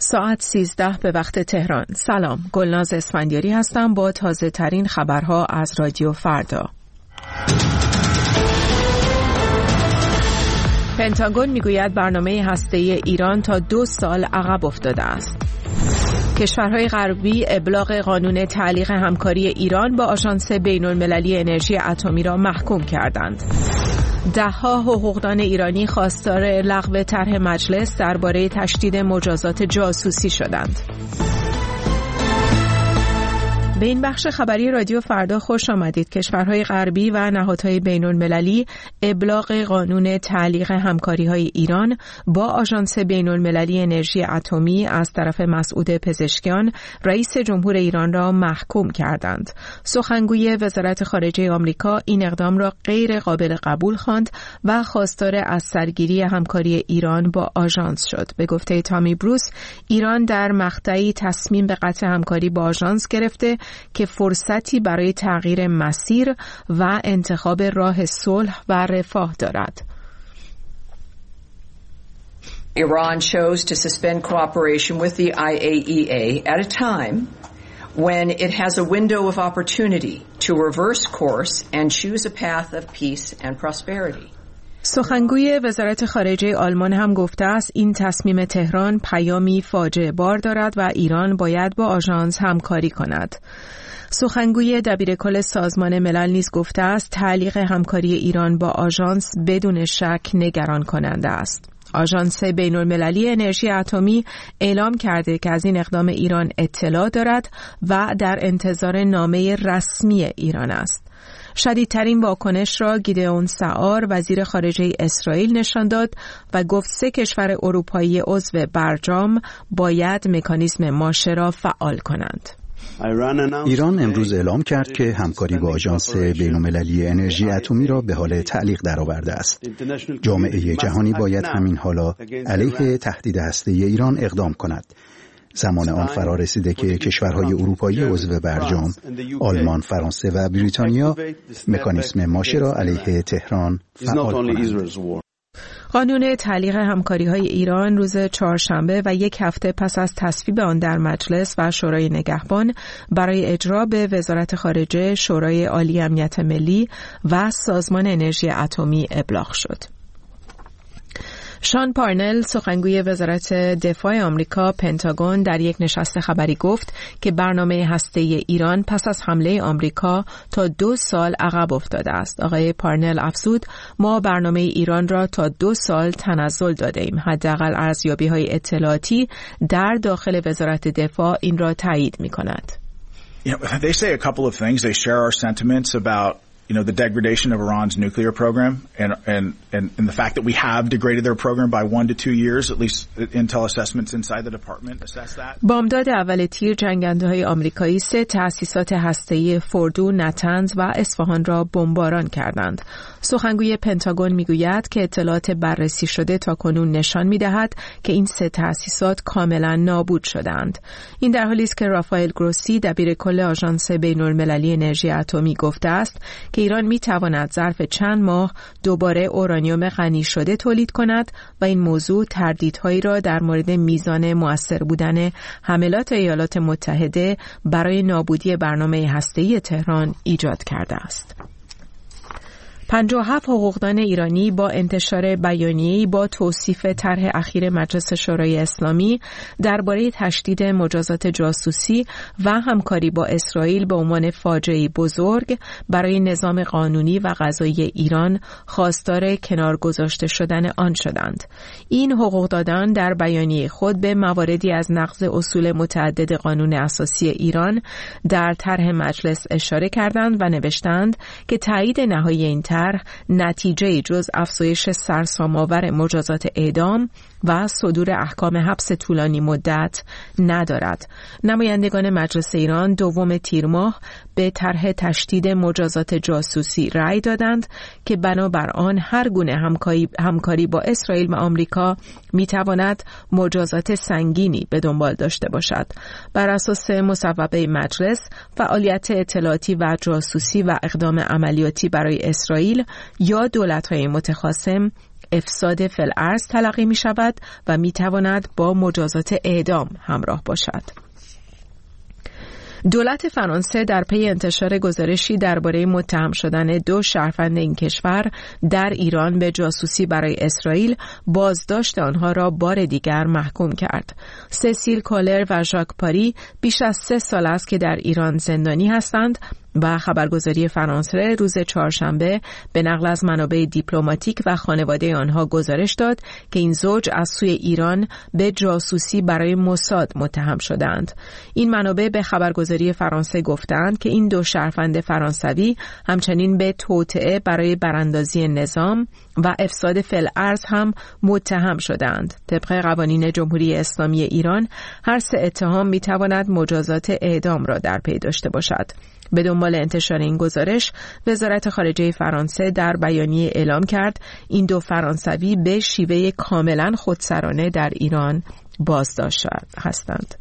ساعت 13 به وقت تهران. سلام، گلناز اسفندیاری هستم با تازه ترین خبرها از رادیو فردا. پنتاگون میگوید برنامه هسته‌ای ایران تا 2 سال عقب افتاده است. کشورهای غربی ابلاغ قانون تعلیق همکاری ایران با آژانس بین‌المللی انرژی اتمی را محکوم کردند. ده‌ها حقوقدان ایرانی خواستار لغو طرح مجلس درباره تشدید مجازات جاسوسی شدند. به این بخش خبری رادیو فردا خوش آمدید. کشورهای غربی و نهادهای بین‌المللی ابلاغ قانون تعلیق همکاری‌های ایران با آژانس بین‌المللی انرژی اتمی از طرف مسعود پزشکیان رئیس جمهور ایران را محکوم کردند. سخنگوی وزارت خارجه آمریکا این اقدام را غیر قابل قبول خواند و خواستار از سرگیری همکاری ایران با آژانس شد. به گفته تامی بروس، ایران در مقطعی تصمیم به قطع همکاری با آژانس گرفته که فرصتی برای تغییر مسیر و انتخاب راه صلح و رفاه دارد. Iran chose to suspend cooperation with the IAEA at a time when it has a window of opportunity to reverse course and choose a path of peace and prosperity. سخنگوی وزارت خارجه آلمان هم گفته است این تصمیم تهران پیامی فاجعه بار دارد و ایران باید با آژانس همکاری کند. سخنگوی دبیرکل سازمان ملل نیز گفته است تعلیق همکاری ایران با آژانس بدون شک نگران کننده است. آژانس بین‌المللی انرژی اتمی اعلام کرده که از این اقدام ایران اطلاع دارد و در انتظار نامه رسمی ایران است. شدیدترین واکنش را گیدئون سعار وزیر خارجه اسرائیل نشان داد و گفت 3 کشور اروپایی عضو برجام باید مکانیزم ماشه را فعال کنند. ایران امروز اعلام کرد که همکاری با آژانس بین‌المللی انرژی اتمی را به حال تعلیق درآورده است. جامعه جهانی باید همین حالا علیه تهدید هسته‌ای ایران اقدام کند. زمان آن فرا رسیده که کشورهای اروپایی عضو برجام، آلمان، فرانسه و بریتانیا مکانیزم ماشه را علیه تهران فعال کنند. قانون تعلیق همکاری‌های ایران روز چهارشنبه و 1 هفته پس از تصویب آن در مجلس و شورای نگهبان برای اجرا به وزارت خارجه، شورای عالی امنیت ملی و سازمان انرژی اتمی ابلاغ شد. شان پارنل، سخنگوی وزارت دفاع آمریکا پنتاگون، در یک نشست خبری گفت که برنامه هسته‌ای ایران پس از حمله آمریکا تا 2 سال عقب افتاده است. آقای پارنل افزود: ما برنامه ایران را تا 2 سال تنزل داده ایم. حداقل ارزیابی‌های اطلاعاتی در داخل وزارت دفاع این را تایید می‌کند. They say a couple of things. They share our sentiments about the degradation of Iran's nuclear program and the fact that we have degraded their program by 1 to 2 years, at least intel assessments inside the department assess that. بامداد اول تیر جنگنده‌های آمریکایی 3 تأسیسات هسته‌ای فوردو، نتنز و اصفهان را بمباران کردند. سخنگوی پنتاگون میگوید که اطلاعات بررسی شده تاکنون نشان می‌دهد که این 3 تأسیسات کاملا نابود شدند. این در حالی است که رافائل گروسی، دبیرکل آژانس بین‌المللی انرژی اتمی، گفته است که ایران می‌تواند ظرف چند ماه دوباره اورانیوم غنی شده تولید کند و این موضوع تردیدهایی را در مورد میزان مؤثر بودن حملات ایالات متحده برای نابودی برنامه هسته‌ای تهران ایجاد کرده است. 57 حقوقدان ایرانی با انتشار بیانیه‌ای با توصیف طرح اخیر مجلس شورای اسلامی درباره تشدید مجازات جاسوسی و همکاری با اسرائیل به عنوان فاجعه‌ای بزرگ برای نظام قانونی و قضایی ایران خواستار کنار گذاشته شدن آن شدند. این حقوقدادان در بیانیه خود به مواردی از نقض اصول متعدد قانون اساسی ایران در طرح مجلس اشاره کردند و نوشتند که تایید نهایی این طرح نتیجه جز افزایش سرسام‌آور مجازات اعدام و صدور احکام حبس طولانی مدت ندارد. نمایندگان مجلس ایران 2 تیر ماه به طرح تشدید مجازات جاسوسی رأی دادند که بنابر آن هر گونه همکاری با اسرائیل و آمریکا میتواند مجازات سنگینی به دنبال داشته باشد. بر اساس مصوبه مجلس، فعالیت اطلاعاتی و جاسوسی و اقدام عملیاتی برای اسرائیل یا دولت‌های متخاصم افساد فی‌الارض تلقی می شود و می تواند با مجازات اعدام همراه باشد. دولت فرانسه در پی انتشار گزارشی درباره متهم شدن 2 شهروند این کشور در ایران به جاسوسی برای اسرائیل بازداشت آنها را بار دیگر محکوم کرد. سسیل کولر و ژاک پاری بیش از 3 سال است که در ایران زندانی هستند و خبرگزاری فرانسه روز چهارشنبه به نقل از منابع دیپلماتیک و خانواده آنها گزارش داد که این زوج از سوی ایران به جاسوسی برای موساد متهم شدند. این منابع به خبرگزاری فرانسه گفتند که این 2 شهروند فرانسوی همچنین به توطئه برای براندازی نظام و افساد فی‌الارض هم متهم شدند. طبق قوانین جمهوری اسلامی ایران هر 3 اتهام می‌تواند مجازات اعدام را در پی داشته باشد. به دنبال انتشار این گزارش، وزارت خارجه فرانسه در بیانیه اعلام کرد این 2 فرانسوی به شیوه کاملا خودسرانه در ایران بازداشت هستند.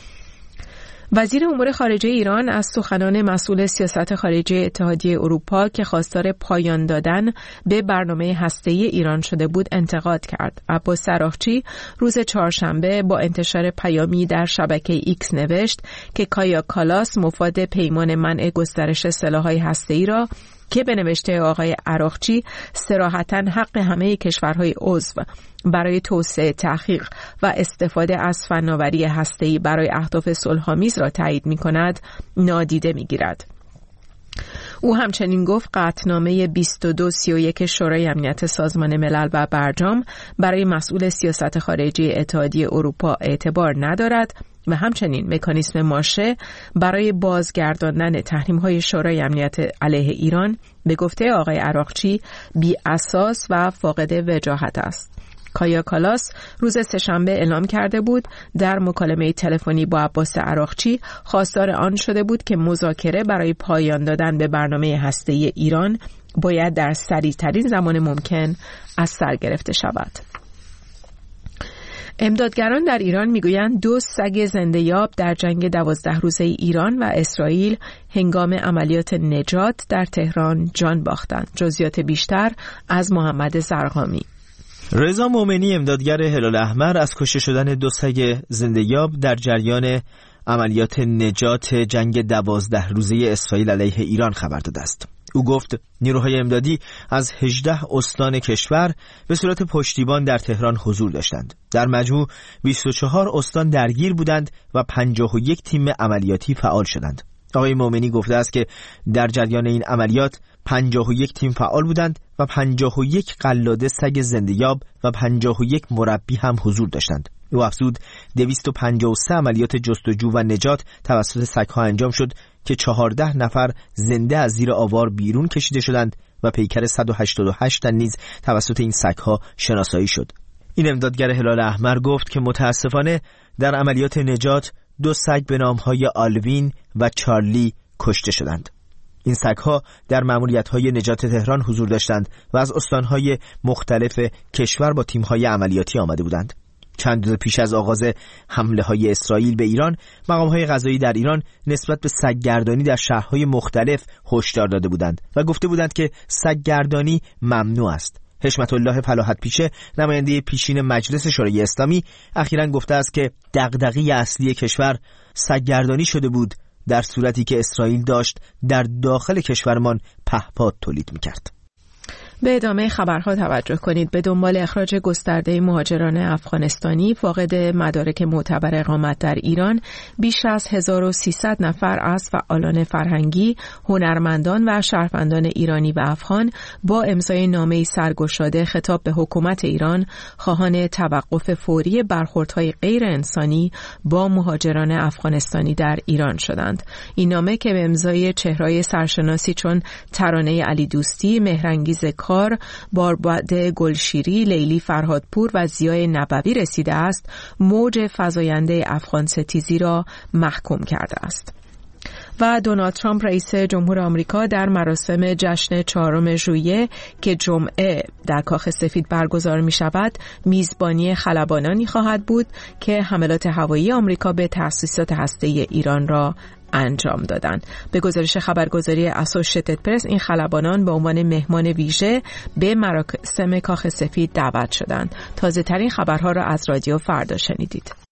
وزیر امور خارجه ایران از سخنان مسئول سیاست خارجی اتحادیه اروپا که خواستار پایان دادن به برنامه هسته‌ای ایران شده بود انتقاد کرد. عباس عراقچی روز چهارشنبه با انتشار پیامی در شبکه ایکس نوشت که کایا کالاس مفاد پیمان منع گسترش سلاح‌های هسته‌ای را که به نوشته آقای عراقچی صراحتاً حق همه کشورهای عضو برای توسعه، تحقیق و استفاده از فناوری هسته‌ای برای اهداف صلح‌آمیز را تایید می‌کند، نادیده می‌گیرد. او همچنین گفت قطعنامه 2231 شورای امنیت سازمان ملل و برجام برای مسئول سیاست خارجی اتحادیه اروپا اعتبار ندارد و همچنین مکانیسم ماشه برای بازگرداندن تحریم‌های شورای امنیت علیه ایران به گفته آقای عراقچی بی اساس و فاقد وجاهت است. کایا کالاس روز سه‌شنبه اعلام کرده بود در مکالمه تلفنی با عباس عراقچی خواستار آن شده بود که مذاکره برای پایان دادن به برنامه هسته‌ای ایران باید در سریع‌ترین زمان ممکن از سر گرفته شود. امدادگران در ایران میگویند 2 سگ زنده‌یاب در جنگ 12 روزه ایران و اسرائیل هنگام عملیات نجات در تهران جان باختند. جزئیات بیشتر از محمد زرقامی. رضا مومنی امدادگر هلال احمر از کشته شدن 2 سگ زنده‌یاب در جریان عملیات نجات جنگ 12 روزه اسرائیل علیه ایران خبر داده است. او گفت نیروهای امدادی از 18 استان کشور به صورت پشتیبان در تهران حضور داشتند. در مجموع 24 استان درگیر بودند و 51 تیم عملیاتی فعال شدند. آقای مومنی گفته است که در جریان این عملیات 51 تیم فعال بودند و 51 قلاده سگ زنده‌یاب و 51 مربی هم حضور داشتند. او افزود 253 عملیات جستجو و نجات توسط سگ‌ها انجام شد که 14 نفر زنده از زیر آوار بیرون کشیده شدند و پیکر 188 تن نیز توسط این سگ‌ها شناسایی شد. این امدادگر هلال احمر گفت که متاسفانه در عملیات نجات 2 سگ به نام‌های آلوین و چارلی کشته شدند. این سگ‌ها در مأموریت‌های نجات تهران حضور داشتند و از استان‌های مختلف کشور با تیم‌های عملیاتی آمده بودند. چند روز پیش از آغاز حمله‌های اسرائیل به ایران، مقام‌های قضایی در ایران نسبت به سگ‌گردانی در شهرهای مختلف هشدار داده بودند و گفته بودند که سگ‌گردانی ممنوع است. حشمت الله فلاحت پیشه، نماینده پیشین مجلس شورای اسلامی، اخیراً گفته است که دغدغه اصلی کشور سگ‌گردانی شده بود در صورتی که اسرائیل داشت در داخل کشورمان پهپاد تولید می‌کرد. به ادامه خبرها توجه کنید. به دنبال اخراج گسترده مهاجران افغانستانی فاقد مدارک معتبر اقامت در ایران، بیش از 1300 نفر از فعالان فرهنگی، هنرمندان و شهروندان ایرانی و افغان با امضای نامه‌ای سرگشاده خطاب به حکومت ایران خواهان توقف فوری برخوردهای غیر انسانی با مهاجران افغانستانی در ایران شدند. این نامه که به امضای چهره‌های سرشناسی چون ترانه علی دوستی، مهرانگیز کار، باربد گلشیری، لیلی فرهادپور و ضیای نبوی رسیده است، موج فزاینده افغان ستیزی را محکوم کرده است. و دونالد ترامپ رئیس جمهور آمریکا در مراسم جشن 4 ژوئیه که جمعه در کاخ سفید برگزار می شود میزبانی خلبانانی خواهد بود که حملات هوایی آمریکا به تأسیسات هسته‌ای ایران را انجام دادند. به گزارش خبرگزاری اسوشییتد پرس این خلبانان به عنوان مهمان ویژه به مراسم کاخ سفید دعوت شدند. تازه ترین خبرها را از رادیو فردا شنیدید.